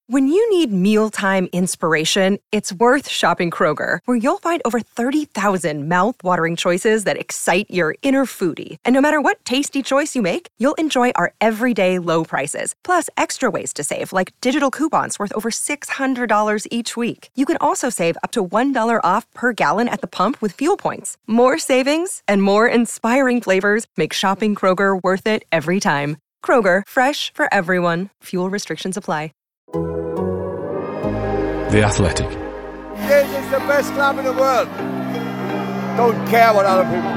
When you need mealtime inspiration, it's worth shopping Kroger, where you'll find over 30,000 mouth-watering choices that excite your inner foodie. And no matter what tasty choice you make, you'll enjoy our everyday low prices, plus extra ways to save, like digital coupons worth over $600 each week. You can also save up to $1 off per gallon at the pump with fuel points. More savings and more inspiring flavors make shopping Kroger worth it every time. Kroger, fresh for everyone. Fuel restrictions apply. The Athletic. This is the best club in the world. Don't care what other people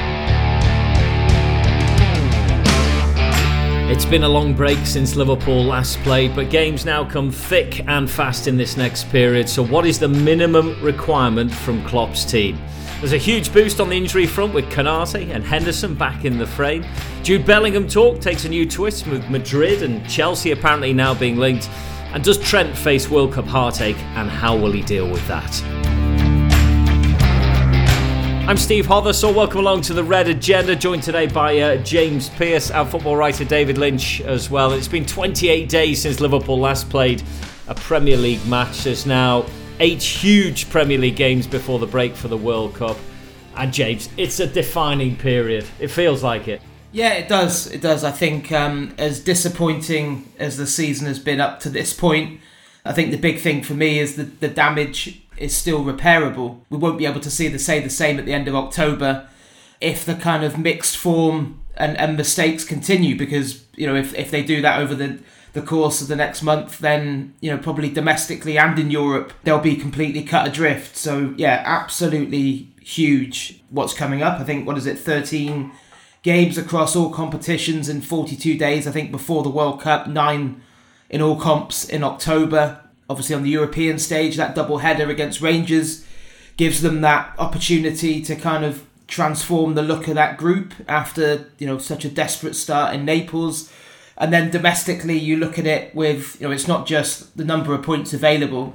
think. It's been a long break since Liverpool last played, but games now come thick and fast in this next period. So what is the minimum requirement from Klopp's team? There's a huge boost on the injury front with Konate and Henderson back in the frame. Jude Bellingham talk takes a new twist with Madrid and Chelsea apparently now being linked. And does Trent face World Cup heartache, and how will he deal with that? I'm Steve Hother, so welcome along to the Red Agenda, joined today by James Pearce, our football writer David Lynch as well. It's been 28 days since Liverpool last played a Premier League match. There's now 8 huge Premier League games before the break for the World Cup. And James, it's a defining period. It feels like it. Yeah, it does. It does. I think as disappointing as the season has been up to this point, I think the big thing for me is that the damage is still repairable. We won't be able to say the same at the end of October if the kind of mixed form and mistakes continue, because if they do that over the course of the next month, then probably domestically and in Europe they'll be completely cut adrift. So yeah, absolutely huge what's coming up. I think 13 games across all competitions in 42 days, I think, before the World Cup, 9 in all comps in October. Obviously on the European stage, that double header against Rangers gives them that opportunity to kind of transform the look of that group after such a desperate start in Naples. And then domestically, you look at it with, it's not just the number of points available,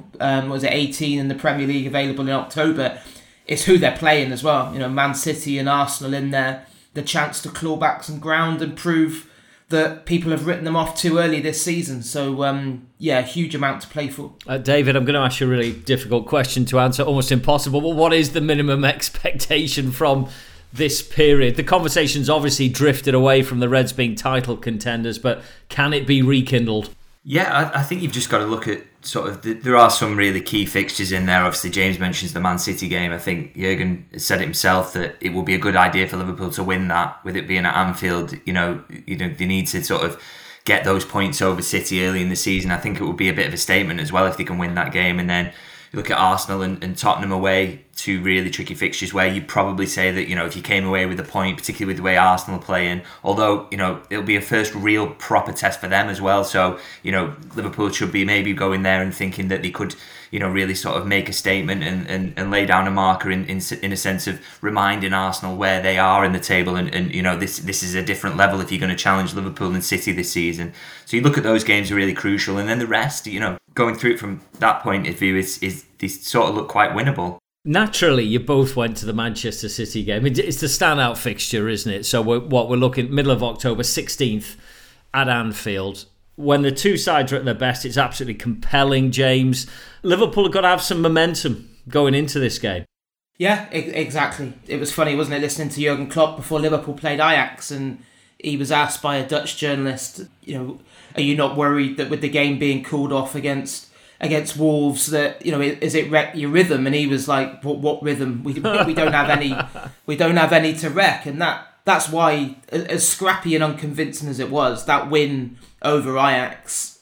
18 in the Premier League available in October, it's who they're playing as well. Man City and Arsenal in there, the chance to claw back some ground and prove that people have written them off too early this season. So, a huge amount to play for. David, I'm going to ask you a really difficult question to answer, almost impossible, but what is the minimum expectation from this period? The conversation's obviously drifted away from the Reds being title contenders, but can it be rekindled? Yeah, I think you've just got to look at there are some really key fixtures in there. Obviously, James mentions the Man City game. I think Jurgen said it himself that it will be a good idea for Liverpool to win that, with it being at Anfield. They need to sort of get those points over City early in the season. I think it would be a bit of a statement as well if they can win that game. And then you look at Arsenal and Tottenham away, 2 really tricky fixtures where you'd probably say that, if you came away with a point, particularly with the way Arsenal are playing, although, it'll be a first real proper test for them as well. So, Liverpool should be maybe going there and thinking that they could, really sort of make a statement and lay down a marker in a sense of reminding Arsenal where they are in the table. And this is a different level if you're going to challenge Liverpool and City this season. So you look at those games are really crucial. And then the rest, going through it from that point of view is they sort of look quite winnable. Naturally, you both went to the Manchester City game. It's the standout fixture, isn't it? So we're looking middle of October, 16th at Anfield. When the two sides are at their best, it's absolutely compelling, James. Liverpool have got to have some momentum going into this game. Yeah, exactly. It was funny, wasn't it, listening to Jurgen Klopp before Liverpool played Ajax, and he was asked by a Dutch journalist, are you not worried that with the game being called off against Wolves that is it wreck your rhythm? And he was like, what rhythm? We don't have any. We don't have any to wreck, and that's why, as scrappy and unconvincing as it was, that win over Ajax,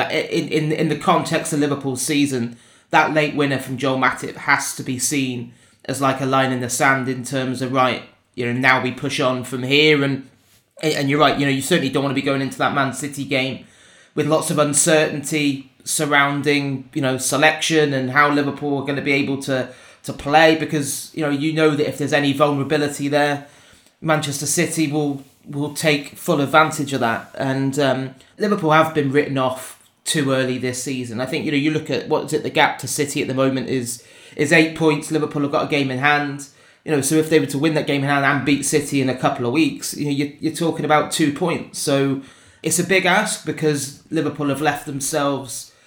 in the context of Liverpool's season, that late winner from Joel Matip has to be seen as like a line in the sand in terms of now we push on from here, and you're right. You certainly don't want to be going into that Man City game with lots of uncertainty surrounding selection and how Liverpool are going to be able to play, because that if there's any vulnerability there, Manchester City will take full advantage of that. And Liverpool have been written off too early this season. I think you look at the gap to City at the moment is 8 points. Liverpool have got a game in hand. So if they were to win that game in hand and beat City in a couple of weeks, you're talking about 2 points. So it's a big ask, because Liverpool have left themselves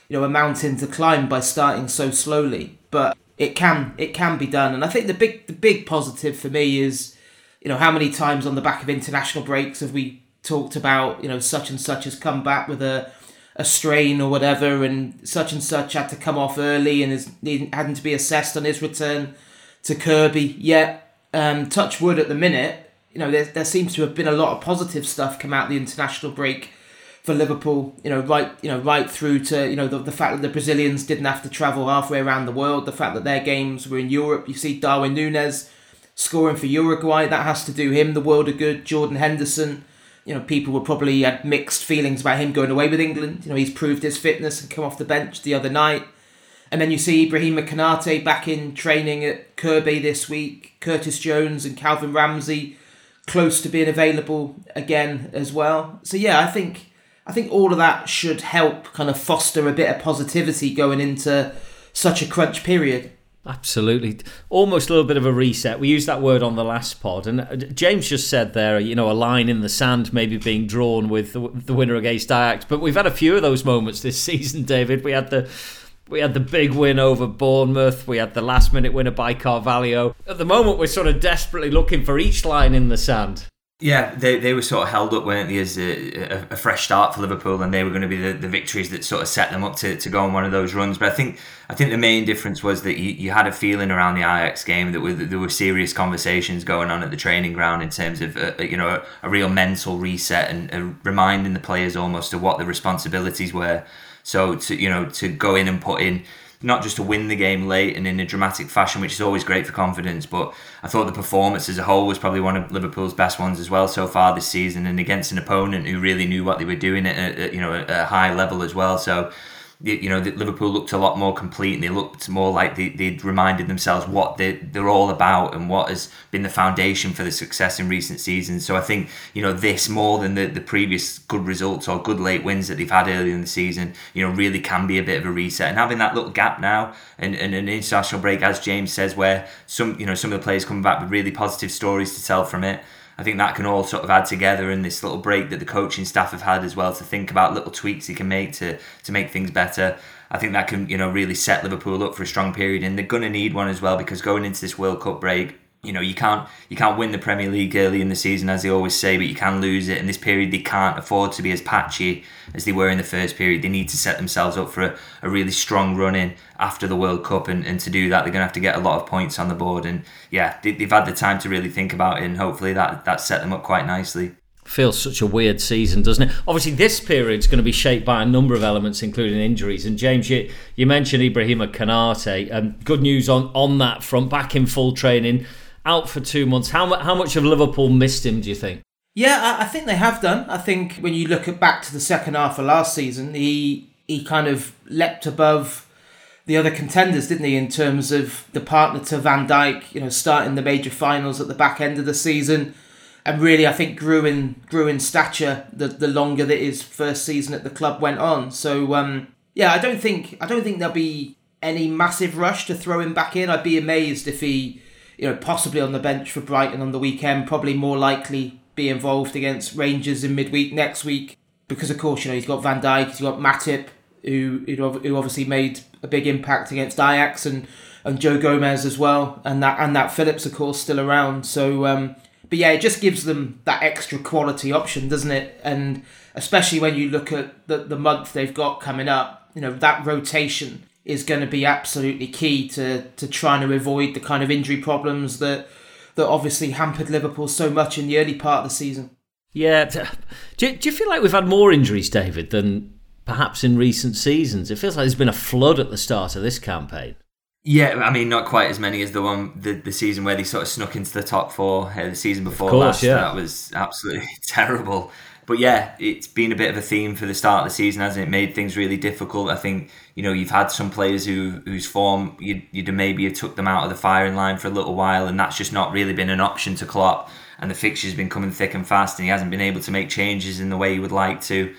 a mountain to climb by starting so slowly. But it can be done. And I think the big positive for me is, how many times on the back of international breaks have we talked about, such and such has come back with a strain or whatever, and such had to come off early and is having to be assessed on his return to Kirkby. Yet, touch wood at the minute, there seems to have been a lot of positive stuff come out the international break for Liverpool. Right through to the fact that the Brazilians didn't have to travel halfway around the world. The fact that their games were in Europe. You see Darwin Núñez scoring for Uruguay. That has to do him the world of good. Jordan Henderson. People would probably had mixed feelings about him going away with England. He's proved his fitness and come off the bench the other night. And then you see Ibrahima Konate back in training at Kirkby this week. Curtis Jones and Calvin Ramsey close to being available again as well. So yeah, I think all of that should help kind of foster a bit of positivity going into such a crunch period. Absolutely. Almost a little bit of a reset. We used that word on the last pod, and James just said there, a line in the sand maybe being drawn with the winner against Ajax. But we've had a few of those moments this season, David. We had the big win over Bournemouth. We had the last minute winner by Carvalho. At the moment, we're sort of desperately looking for each line in the sand. Yeah, they were sort of held up, weren't they, as a fresh start for Liverpool, and they were going to be the victories that sort of set them up to go on one of those runs. But I think the main difference was that you had a feeling around the Ajax game that there were serious conversations going on at the training ground in terms of a real mental reset and reminding the players almost of what the responsibilities were. So to go in and put in, not just to win the game late and in a dramatic fashion, which is always great for confidence, but I thought the performance as a whole was probably one of Liverpool's best ones as well so far this season, and against an opponent who really knew what they were doing at a high level as well. So Liverpool looked a lot more complete, and they looked more like they'd reminded themselves what they're all about and what has been the foundation for the success in recent seasons. So I think this, more than the previous good results or good late wins that they've had earlier in the season, really can be a bit of a reset. And having that little gap now and an international break, as James says, where some of the players coming back with really positive stories to tell from it, I think that can all sort of add together in this little break that the coaching staff have had as well, to think about little tweaks he can make to make things better. I think that can really set Liverpool up for a strong period, and they're going to need one as well, because going into this World Cup break, you can't win the Premier League early in the season, as they always say, but you can lose it. In this period, they can't afford to be as patchy as they were in the first period. They need to set themselves up for a really strong run in after the World Cup, and to do that, they're going to have to get a lot of points on the board. And yeah, they've had the time to really think about it, and hopefully that set them up quite nicely. Feels such a weird season, doesn't it? Obviously, this period is going to be shaped by a number of elements, including injuries. And James, you mentioned Ibrahima Konate. Good news on that front, back in full training, out for 2 months. How much of Liverpool missed him, do you think? Yeah, I think they have done. I think when you look back to the second half of last season, he kind of leapt above the other contenders, didn't he, in terms of the partner to Van Dijk, starting the major finals at the back end of the season, and really I think grew in stature the longer that his first season at the club went on. So I don't think there'll be any massive rush to throw him back in. I'd be amazed if he, possibly on the bench for Brighton on the weekend, probably more likely be involved against Rangers in midweek next week, because of course he's got Van Dijk, he's got Matip, who obviously made a big impact against Ajax, and Joe Gomez as well, and that Phillips of course still around. So but yeah, it just gives them that extra quality option, doesn't it? And especially when you look at the month they've got coming up, that rotation is going to be absolutely key to trying to avoid the kind of injury problems that obviously hampered Liverpool so much in the early part of the season. Yeah. Do you feel like we've had more injuries, David, than perhaps in recent seasons? It feels like there's been a flood at the start of this campaign. Yeah, I mean, not quite as many as the season where they sort of snuck into the top four. The season before last, yeah. That was absolutely terrible. But yeah, it's been a bit of a theme for the start of the season, hasn't it? Made things really difficult. I think, you've had some players whose form, you'd maybe have took them out of the firing line for a little while, and that's just not really been an option to Klopp. And the fixtures have been coming thick and fast, and he hasn't been able to make changes in the way he would like to.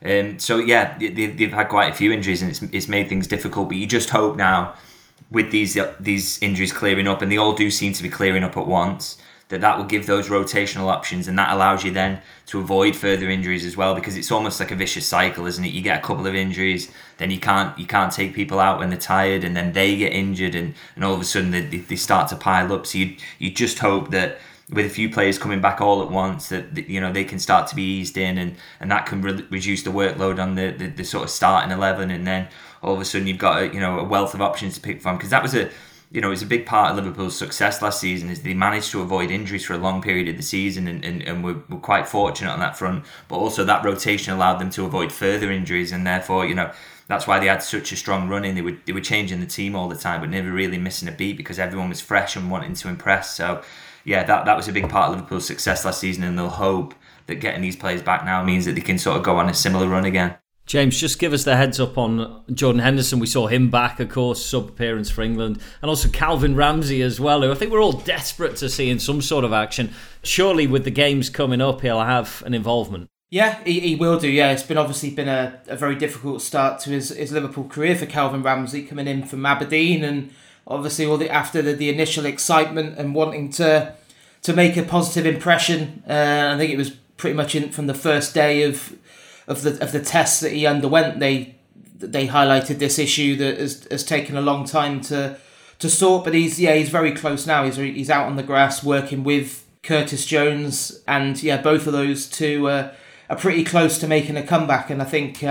So yeah, they've had quite a few injuries, and it's made things difficult. But you just hope now, with these injuries clearing up, and they all do seem to be clearing up at once, that will give those rotational options, and that allows you then to avoid further injuries as well, because it's almost like a vicious cycle, isn't it? You get a couple of injuries, then you can't take people out when they're tired, and then they get injured, and all of a sudden they start to pile up. So you just hope that with a few players coming back all at once, that they can start to be eased in, and that can reduce the workload on the sort of starting 11, and then all of a sudden you've got a wealth of options to pick from, because that was it's a big part of Liverpool's success last season, is they managed to avoid injuries for a long period of the season, and we're quite fortunate on that front. But also that rotation allowed them to avoid further injuries, and therefore, that's why they had such a strong run in. They were changing the team all the time, but never really missing a beat, because everyone was fresh and wanting to impress. So yeah, that was a big part of Liverpool's success last season, and they'll hope that getting these players back now means that they can sort of go on a similar run again. James, just give us the heads up on Jordan Henderson. We saw him back, of course, sub-appearance for England. And also Calvin Ramsey as well, who I think we're all desperate to see in some sort of action. Surely with the games coming up, he'll have an involvement. Yeah, he will do. Yeah, it's obviously been a very difficult start to his Liverpool career for Calvin Ramsey, coming in from Aberdeen, and obviously after the initial excitement and wanting to make a positive impression. I think it was pretty much from the first day of the tests that he underwent, they highlighted this issue that has taken a long time to sort. But he's very close now. He's out on the grass working with Curtis Jones, and both of those two are pretty close to making a comeback. And I think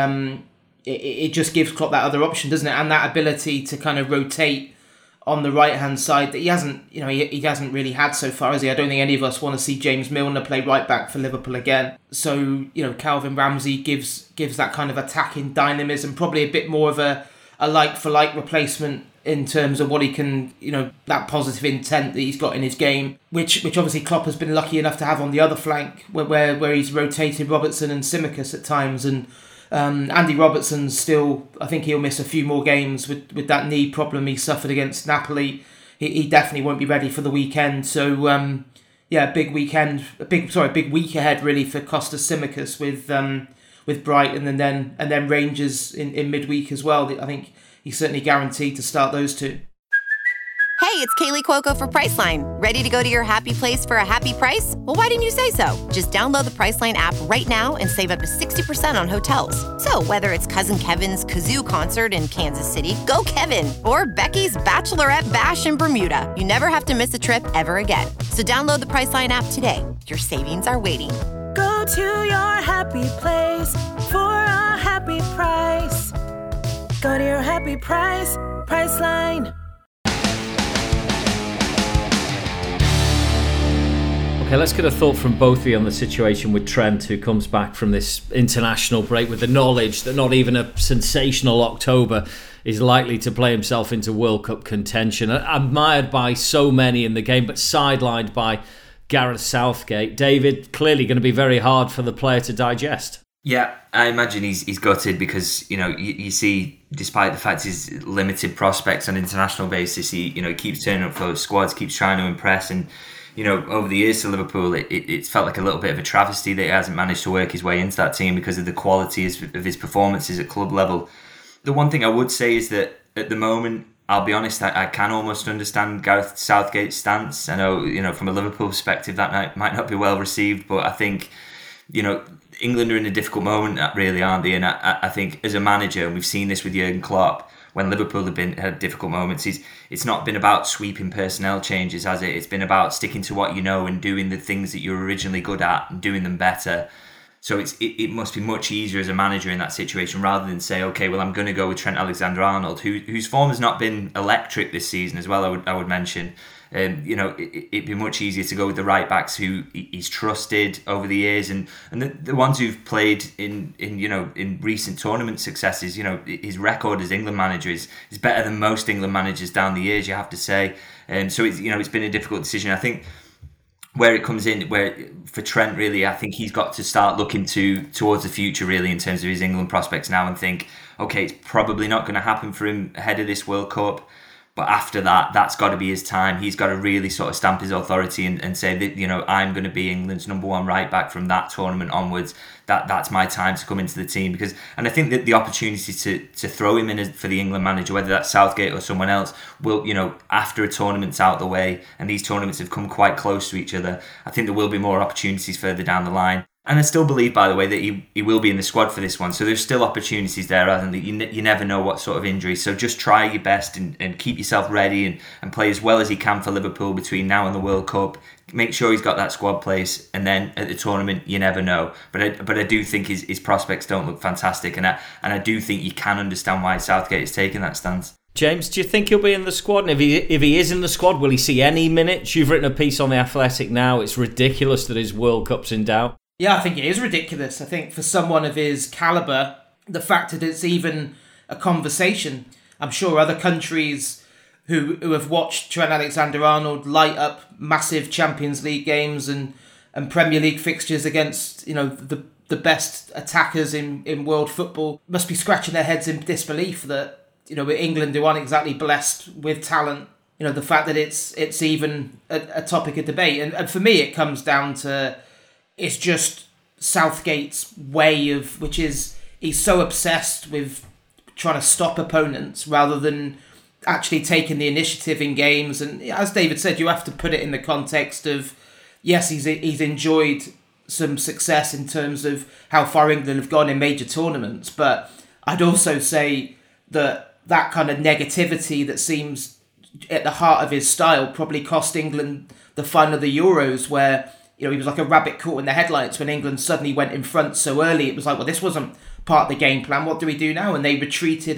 it just gives Klopp that other option, doesn't it? And that ability to kind of rotate on the right hand side that he hasn't really had so far, has he? I don't think any of us want to see James Milner play right back for Liverpool again. So Calvin Ramsey gives that kind of attacking dynamism, probably a bit more of a like for like replacement in terms of what he can, that positive intent that he's got in his game, which obviously Klopp has been lucky enough to have on the other flank, where he's rotated Robertson and Tsimikas at times. And Andy Robertson's still, I think he'll miss a few more games with that knee problem he suffered against Napoli. He definitely won't be ready for the weekend. So big week ahead really for Kostas Tsimikas with Brighton, and then Rangers in midweek as well. I think he's certainly guaranteed to start those two. Hey, it's Kaylee Cuoco for Priceline. Ready to go to your happy place for a happy price? Well, why didn't you say so? Just download the Priceline app right now and save up to 60% on hotels. So whether it's Cousin Kevin's Kazoo Concert in Kansas City, go Kevin, or Becky's Bachelorette Bash in Bermuda, you never have to miss a trip ever again. So download the Priceline app today. Your savings are waiting. Go to your happy place for a happy price. Go to your happy price, Priceline. Okay, let's get a thought from both of you on the situation with Trent, who comes back from this international break with the knowledge that not even a sensational October is likely to play himself into World Cup contention. Admired by so many in the game, but sidelined by Gareth Southgate. David, clearly going to be very hard for the player to digest. Yeah, I imagine he's gutted, because you see, despite the fact his limited prospects on international basis, he keeps turning up for those squads, keeps trying to impress, and over the years to Liverpool, it's felt like a little bit of a travesty that he hasn't managed to work his way into that team because of the quality of his performances at club level. The one thing I would say is that at the moment, I'll be honest, I can almost understand Gareth Southgate's stance. I know, from a Liverpool perspective, that might not be well received, but I think, England are in a difficult moment, really, aren't they? And I think as a manager, and we've seen this with Jurgen Klopp, when Liverpool have had difficult moments, it's not been about sweeping personnel changes, has it? It's been about sticking to what you know and doing the things that you're originally good at and doing them better. So it must be much easier as a manager in that situation, rather than say, okay, well, I'm going to go with Trent Alexander-Arnold, whose form has not been electric this season as well, I would mention. It'd be much easier to go with the right backs who he's trusted over the years, and the ones who've played in recent tournament successes. His record as England manager is better than most England managers down the years, you have to say. So it's been a difficult decision. I think where it comes in, where for Trent, really, I think he's got to start looking towards the future, really, in terms of his England prospects now, and think, okay, it's probably not going to happen for him ahead of this World Cup, But after that, that's got to be his time. He's got to really sort of stamp his authority and say that, you know, I'm going to be England's number one right back from that tournament onwards. That's my time to come into the team. And I think that the opportunity to throw him in for the England manager, whether that's Southgate or someone else, will, you know, after a tournament's out the way, and these tournaments have come quite close to each other, I think there will be more opportunities further down the line. And I still believe, by the way, that he will be in the squad for this one. So there's still opportunities there, and you never know what sort of injury. So just try your best and keep yourself ready and play as well as he can for Liverpool between now and the World Cup. Make sure he's got that squad place, and then at the tournament, you never know. But I do think his prospects don't look fantastic, and I do think you can understand why Southgate has taken that stance. James, do you think he'll be in the squad? And if he is in the squad, will he see any minutes? You've written a piece on The Athletic now. It's ridiculous that his World Cup's in doubt. Yeah, I think it is ridiculous. I think for someone of his calibre, the fact that it's even a conversation, I'm sure other countries who have watched Trent Alexander-Arnold light up massive Champions League games and Premier League fixtures against, you know, the best attackers in world football must be scratching their heads in disbelief that, you know, England who aren't exactly blessed with talent, you know, the fact that it's even a topic of debate. And for me, it comes down to, it's just Southgate's way of, which is, he's so obsessed with trying to stop opponents rather than actually taking the initiative in games. And as David said, you have to put it in the context of, yes, he's enjoyed some success in terms of how far England have gone in major tournaments, but I'd also say that kind of negativity that seems at the heart of his style probably cost England the final of the Euros, where, you know, he was like a rabbit caught in the headlights when England suddenly went in front so early. It was like, well, this wasn't part of the game plan. What do we do now? And they retreated,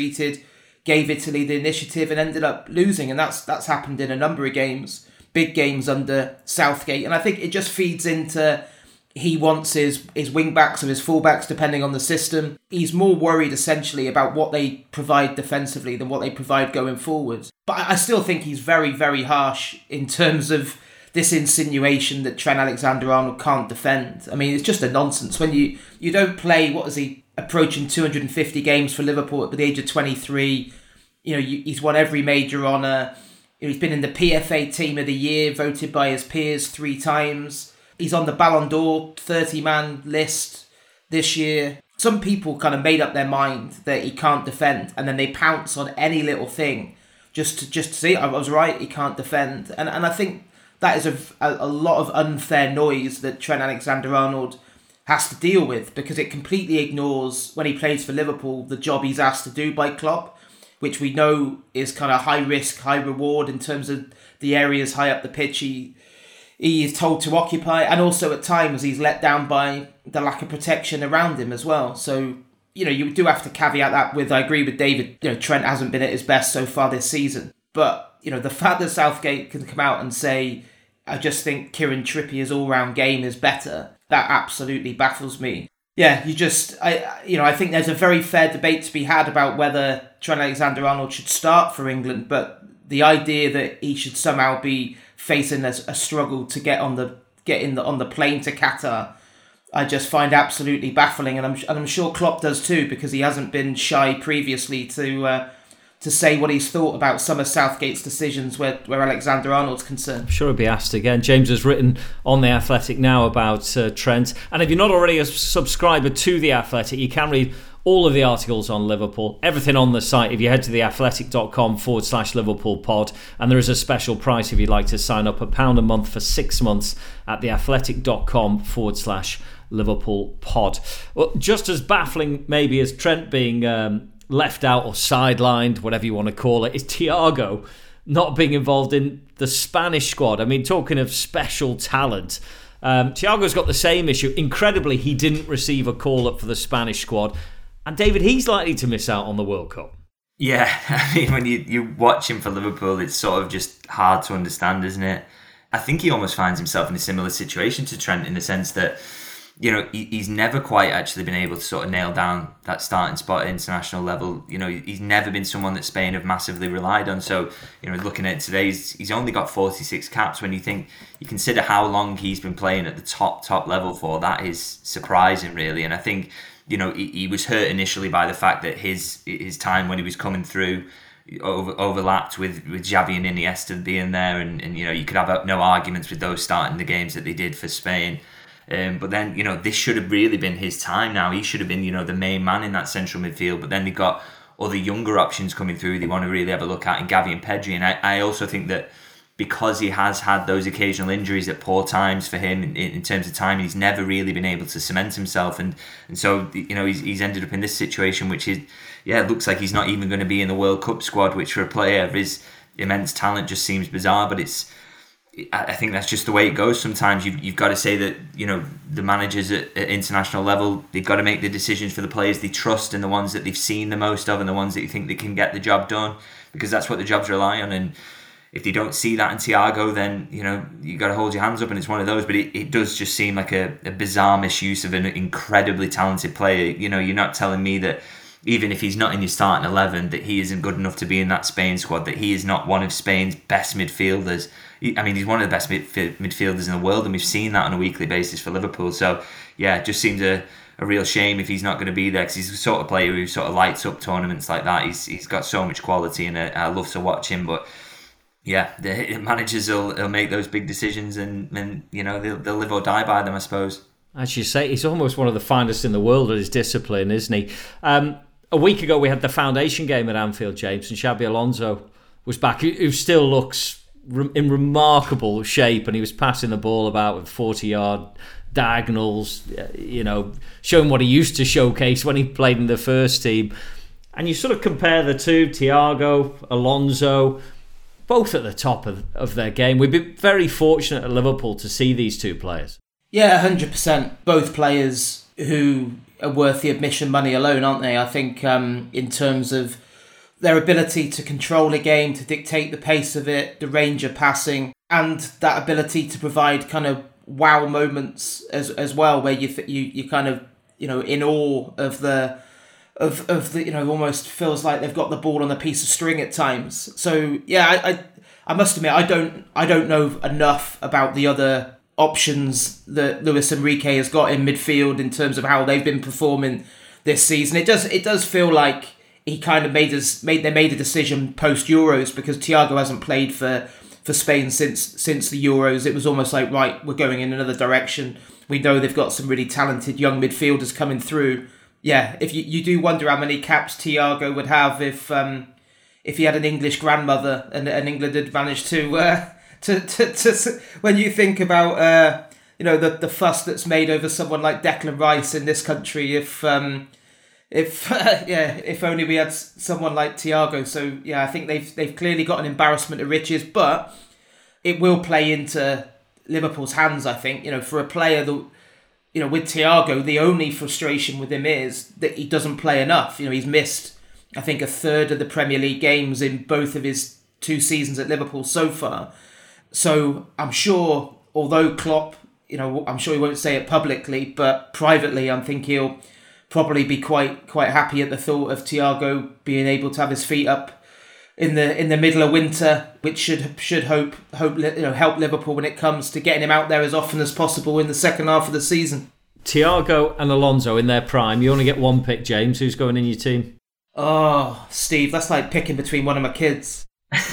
gave Italy the initiative and ended up losing. And that's happened in a number of games, big games under Southgate. And I think it just feeds into, he wants his wing-backs or his full-backs, depending on the system. He's more worried, essentially, about what they provide defensively than what they provide going forward. But I still think he's very, very harsh in terms of this insinuation that Trent Alexander-Arnold can't defend. I mean, it's just a nonsense. When you don't play, what is he, approaching 250 games for Liverpool at the age of 23. You know, he's won every major honour. He's been in the PFA Team of the Year, voted by his peers 3 times. He's on the Ballon d'Or 30-man list this year. Some people kind of made up their mind that he can't defend, and then they pounce on any little thing just to see, I was right, he can't defend. And I think that is a lot of unfair noise that Trent Alexander-Arnold has to deal with, because it completely ignores, when he plays for Liverpool, the job he's asked to do by Klopp, which we know is kind of high risk, high reward in terms of the areas high up the pitch he is told to occupy, and also at times he's let down by the lack of protection around him as well. So, you know, you do have to caveat that with, I agree with David, you know, Trent hasn't been at his best so far this season. But, you know, the fact that Southgate can come out and say, I just think Kieran Trippier's all-round game is better, that absolutely baffles me. Yeah, I think there's a very fair debate to be had about whether Trent Alexander-Arnold should start for England, but the idea that he should somehow be facing a struggle to get on the plane to Qatar, I just find absolutely baffling, and I'm sure Klopp does too, because he hasn't been shy previously to say what he's thought about some of Southgate's decisions where Alexander-Arnold's concerned. I'm sure he'll be asked again. James has written on The Athletic now about Trent. And if you're not already a subscriber to The Athletic, you can read all of the articles on Liverpool, everything on the site if you head to theathletic.com/Liverpool pod. And there is a special price if you'd like to sign up, £1 a month for 6 months at theathletic.com/Liverpool pod. Well, just as baffling maybe as Trent being left out or sidelined, whatever you want to call it, is Thiago not being involved in the Spanish squad. I mean, talking of special talent, Thiago's got the same issue. Incredibly, he didn't receive a call-up for the Spanish squad. And David, he's likely to miss out on the World Cup. Yeah, I mean, when you watch him for Liverpool, it's sort of just hard to understand, isn't it? I think he almost finds himself in a similar situation to Trent in the sense that, you know, he's never quite actually been able to sort of nail down that starting spot at international level. You know, he's never been someone that Spain have massively relied on. So, you know, looking at it today, he's only got 46 caps. When you consider how long he's been playing at the top level for, that is surprising, really. And I think, you know, he was hurt initially by the fact that his time when he was coming through overlapped with Xavi and Iniesta being there, and you could have no arguments with those starting the games that they did for Spain. But then, this should have really been his time now. He should have been, the main man in that central midfield. But then they've got other younger options coming through they want to really have a look at in Gavi and Pedri. And I also think that because he has had those occasional injuries at poor times for him in terms of time, he's never really been able to cement himself. And so, he's ended up in this situation, which is, it looks like he's not even going to be in the World Cup squad, which for a player of his immense talent just seems bizarre. But I think that's just the way it goes. Sometimes you've got to say that, the managers at international level, they've got to make the decisions for the players they trust and the ones that they've seen the most of and the ones that you think they can get the job done, because that's what the jobs rely on. And if they don't see that in Thiago, then, you got to hold your hands up, and it's one of those. But it does just seem like a bizarre misuse of an incredibly talented player. You're not telling me that even if he's not in your starting 11, that he isn't good enough to be in that Spain squad, that he is not one of Spain's best midfielders. I mean, he's one of the best midfielders in the world, and we've seen that on a weekly basis for Liverpool. So, it just seems a real shame if he's not going to be there, because he's the sort of player who sort of lights up tournaments like that. He's got so much quality, and I love to watch him. But the managers will make those big decisions, and they'll live or die by them, I suppose. As you say, he's almost one of the finest in the world at his discipline, isn't he? A week ago, we had the foundation game at Anfield, James, and Xabi Alonso was back, who still looks in remarkable shape, and he was passing the ball about with 40-yard diagonals, showing what he used to showcase when he played in the first team. And you sort of compare the two, Thiago, Alonso, both at the top of their game. We've been very fortunate at Liverpool to see these two players. Yeah, 100%. Both players who are worth the admission money alone, aren't they? I think in terms of their ability to control a game, to dictate the pace of it, the range of passing, and that ability to provide kind of wow moments as well, where you kind of in awe of the almost feels like they've got the ball on a piece of string at times. So I must admit, I don't know enough about the other options that Luis Enrique has got in midfield in terms of how they've been performing this season. It does feel like he kind of made a decision post Euros, because Thiago hasn't played for Spain since the Euros. It was almost like, right, we're going in another direction. We know they've got some really talented young midfielders coming through. Yeah, if you do wonder how many caps Thiago would have if he had an English grandmother and England had managed to when you think about the fuss that's made over someone like Declan Rice in this country, if only we had someone like Thiago. So I think they've clearly got an embarrassment of riches, but it will play into Liverpool's hands, I think. For a player that, with Thiago, the only frustration with him is that he doesn't play enough. He's missed, I think, a third of the Premier League games in both of his 2 seasons at Liverpool so far. So I'm sure, although Klopp, I'm sure he won't say it publicly, but privately, I think he'll probably be quite happy at the thought of Thiago being able to have his feet up in the middle of winter, which should help Liverpool when it comes to getting him out there as often as possible in the second half of the season. Thiago and Alonso in their prime. You only get one pick, James. Who's going in your team? Oh, Steve, that's like picking between one of my kids.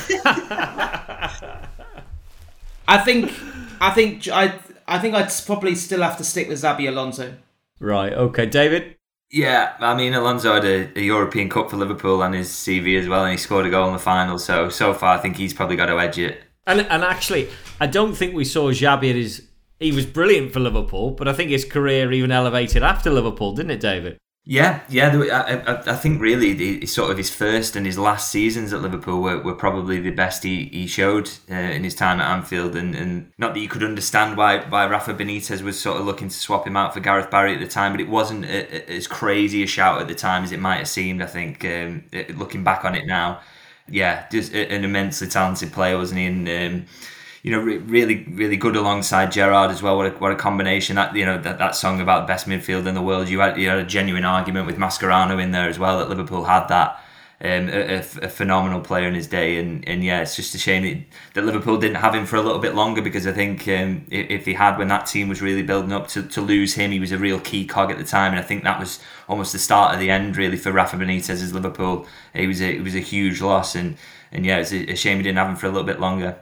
I think I'd probably still have to stick with Xabi Alonso. Right. Okay, David. Yeah, I mean, Alonso had a European Cup for Liverpool on his CV as well, and he scored a goal in the final. So far, I think he's probably got to edge it. And actually, I don't think we saw Xabi at his... He was brilliant for Liverpool, but I think his career even elevated after Liverpool, didn't it, David? Yeah. I think really sort of his first and his last seasons at Liverpool were probably the best he showed in his time at Anfield, and not that you could understand why Rafa Benitez was sort of looking to swap him out for Gareth Barry at the time, but it wasn't as crazy a shout at the time as it might have seemed. I think looking back on it now, just an immensely talented player, wasn't he? And really, really good alongside Gerrard as well. What a combination! That song about the best midfield in the world. You had a genuine argument with Mascherano in there as well. That Liverpool had that a phenomenal player in his day, and yeah, it's just a shame that Liverpool didn't have him for a little bit longer, because I think if they had, when that team was really building up, to lose him, he was a real key cog at the time, and I think that was almost the start of the end really for Rafa Benitez's Liverpool. It was a huge loss, and yeah, it's a shame we didn't have him for a little bit longer.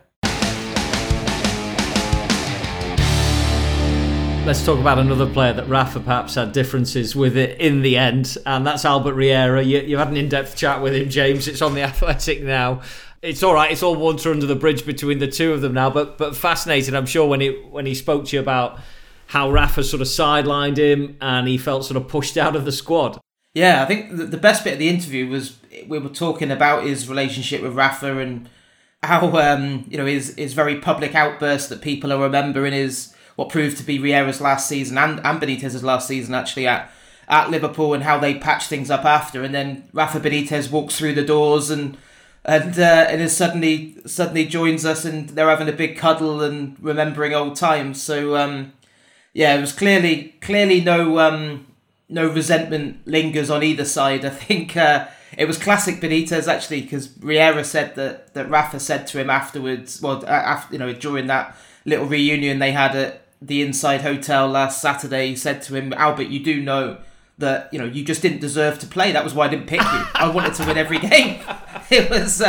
Let's talk about another player that Rafa perhaps had differences with it in the end, and that's Albert Riera. You had an in-depth chat with him, James. It's on The Athletic now. It's all right. It's all water under the bridge between the two of them now, but fascinating, I'm sure, when he spoke to you about how Rafa sort of sidelined him and he felt sort of pushed out of the squad. Yeah, I think the best bit of the interview was we were talking about his relationship with Rafa and how his very public outburst that people are remembering is what proved to be Riera's last season and Benitez's last season actually at Liverpool, and how they patched things up after, and then Rafa Benitez walks through the doors and is suddenly joins us, and they're having a big cuddle and remembering old times. So it was clearly no resentment lingers on either side. I think it was classic Benitez actually, because Riera said that Rafa said to him afterwards, during that little reunion they had at the Inside Hotel last Saturday, he said to him, "Albert, you do know that you just didn't deserve to play. That was why I didn't pick you. I wanted to win every game." It was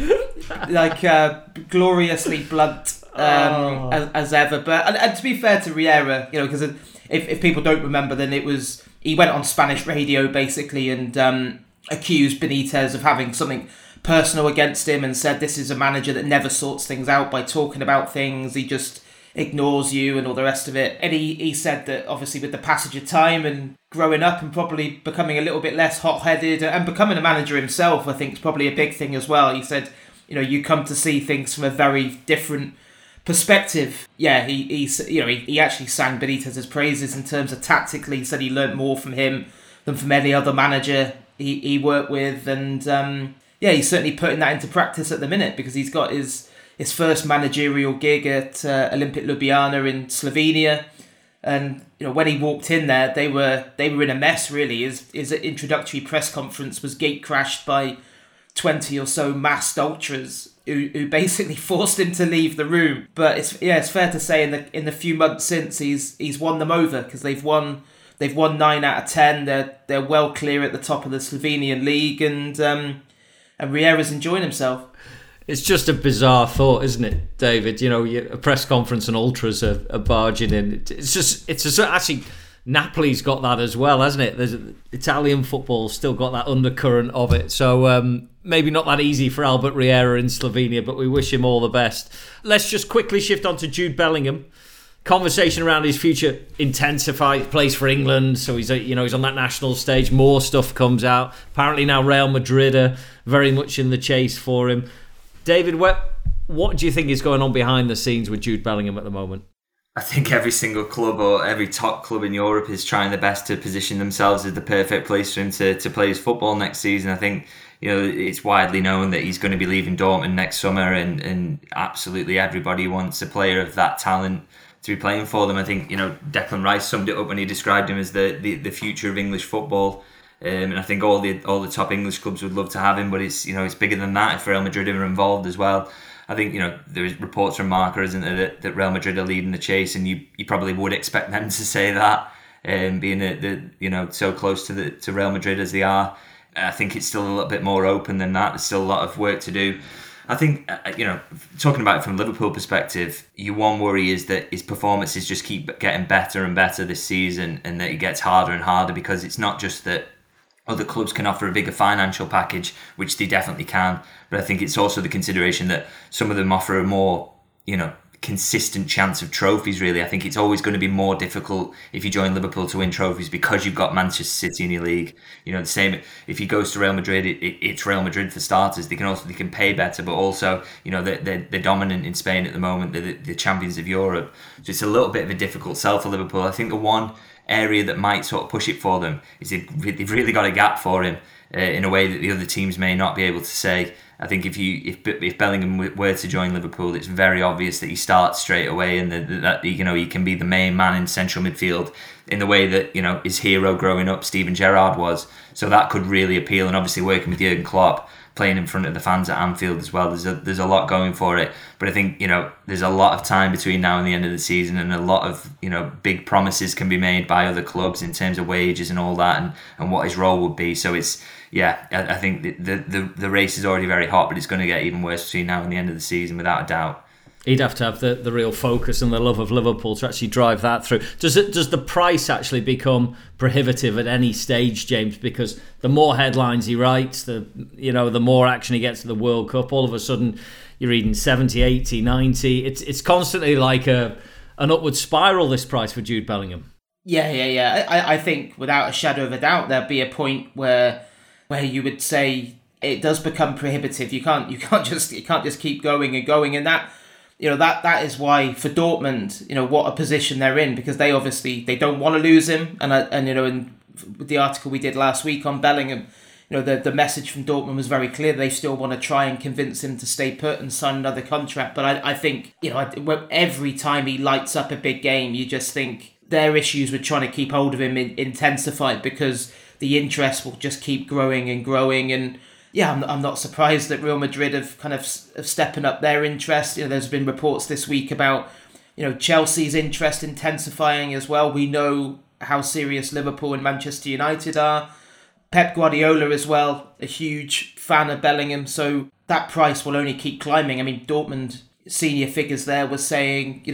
gloriously blunt as ever. But and to be fair to Riera, because if people don't remember, then he went on Spanish radio basically and accused Benitez of having something personal against him, and said this is a manager that never sorts things out by talking about things. He just ignores you and all the rest of it. And he said that obviously with the passage of time and growing up and probably becoming a little bit less hot-headed and becoming a manager himself, I think is probably a big thing as well. He said, you come to see things from a very different perspective. Yeah, he actually sang Benitez's praises in terms of tactically. He said he learnt more from him than from any other manager he worked with, and he's certainly putting that into practice at the minute, because he's got his first managerial gig at Olimpik Ljubljana in Slovenia, and when he walked in there, they were in a mess really. His introductory press conference was gate crashed by 20 or so masked ultras who basically forced him to leave the room. But it's fair to say in the few months since he's won them over, because they've won 9 out of 10. They're well clear at the top of the Slovenian league, and Riera's enjoying himself. It's just a bizarre thought, isn't it, David? A press conference and ultras are barging in. Actually, Napoli's got that as well, hasn't it? There's Italian football's still got that undercurrent of it. So maybe not that easy for Albert Riera in Slovenia, but we wish him all the best. Let's just quickly shift on to Jude Bellingham. Conversation around his future intensified. Plays for England, so he's on that national stage. More stuff comes out. Apparently now Real Madrid are very much in the chase for him. David, what do you think is going on behind the scenes with Jude Bellingham at the moment? I think every single club or every top club in Europe is trying their best to position themselves as the perfect place for him to play his football next season. I think it's widely known that he's going to be leaving Dortmund next summer, and absolutely everybody wants a player of that talent to be playing for them. I think Declan Rice summed it up when he described him as the future of English football. And I think all the top English clubs would love to have him, but it's bigger than that if Real Madrid are involved as well. I think there is reports from Marca, isn't there, that Real Madrid are leading the chase, and you probably would expect them to say that, being that so close to Real Madrid as they are. I think it's still a little bit more open than that. There's still a lot of work to do. I think talking about it from a Liverpool perspective, your one worry is that his performances just keep getting better and better this season, and that it gets harder and harder, because it's not just that other clubs can offer a bigger financial package, which they definitely can, but I think it's also the consideration that some of them offer a more, consistent chance of trophies, really. I think it's always going to be more difficult if you join Liverpool to win trophies, because you've got Manchester City in your league. The same, if he goes to Real Madrid, it's Real Madrid for starters. They can pay better, but also, they're dominant in Spain at the moment. They're the champions of Europe. So it's a little bit of a difficult sell for Liverpool. I think the one area that might sort of push it for them is they've really got a gap for him in a way that the other teams may not be able to say. I think if Bellingham were to join Liverpool, it's very obvious that he starts straight away, and that he can be the main man in central midfield. in the way that, his hero growing up, Steven Gerrard, was. So that could really appeal. And obviously working with Jurgen Klopp, playing in front of the fans at Anfield as well, there's a lot going for it. But I think, there's a lot of time between now and the end of the season, and a lot of, big promises can be made by other clubs in terms of wages and all that, and what his role would be. So it's, I think the race is already very hot, but it's going to get even worse between now and the end of the season, without a doubt. He'd have to have the real focus and the love of Liverpool to actually drive that through. Does the price actually become prohibitive at any stage, James? Because the more headlines he writes, the more action he gets at the World Cup, all of a sudden you're reading 70, 80, 90. It's constantly like an upward spiral, this price for Jude Bellingham. Yeah. I think without a shadow of a doubt there'd be a point where you would say it does become prohibitive. You can't just keep going and going, and that. That is why for Dortmund, what a position they're in, because they don't want to lose him, and in the article we did last week on Bellingham, the message from Dortmund was very clear. They still want to try and convince him to stay put and sign another contract. But I think every time he lights up a big game, you just think their issues with trying to keep hold of him intensified, because the interest will just keep growing and growing. And yeah, I'm not surprised that Real Madrid have kind of stepping up their interest. There's been reports this week about, Chelsea's interest intensifying as well. We know how serious Liverpool and Manchester United are. Pep Guardiola as well, a huge fan of Bellingham. So that price will only keep climbing. I mean, Dortmund senior figures there were saying,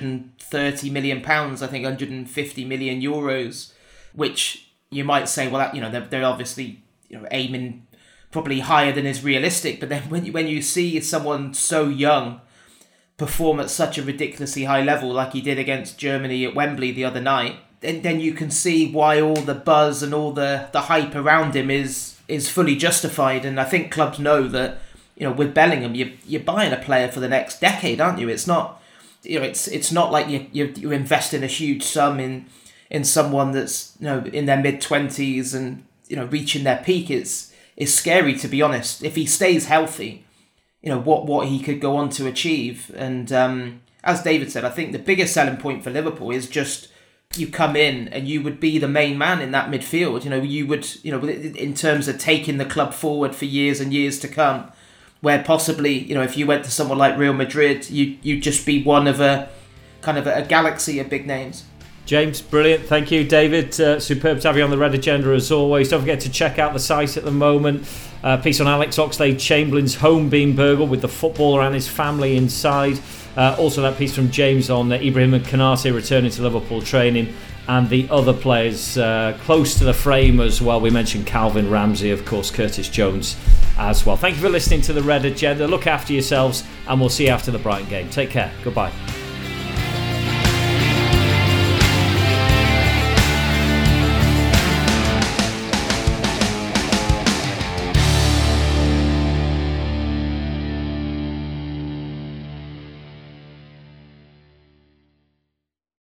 130 million pounds, I think 150 million euros, which you might say, well, they're obviously, aiming probably higher than is realistic. But then when you see someone so young perform at such a ridiculously high level like he did against Germany at Wembley the other night, then you can see why all the buzz and all the hype around him is fully justified. And I think clubs know that, with Bellingham, you're buying a player for the next decade, aren't you? It's not, it's not like you invest in a huge sum in someone that's, in their mid-20s and, reaching their peak. Is scary, to be honest. If he stays healthy, what he could go on to achieve. And as David said, I think the biggest selling point for Liverpool is just you come in and you would be the main man in that midfield. You would, in terms of taking the club forward for years and years to come, where possibly, if you went to someone like Real Madrid, you'd just be one of a kind of a galaxy of big names. James, brilliant. Thank you, David. Superb to have you on the Red Agenda as always. Don't forget to check out the site at the moment. Piece on Alex Oxlade-Chamberlain's home being burgled with the footballer and his family inside. Also that piece from James on Ibrahim and Konate returning to Liverpool training, and the other players close to the frame as well. We mentioned Calvin Ramsey, of course, Curtis Jones as well. Thank you for listening to the Red Agenda. Look after yourselves, and we'll see you after the Brighton game. Take care. Goodbye.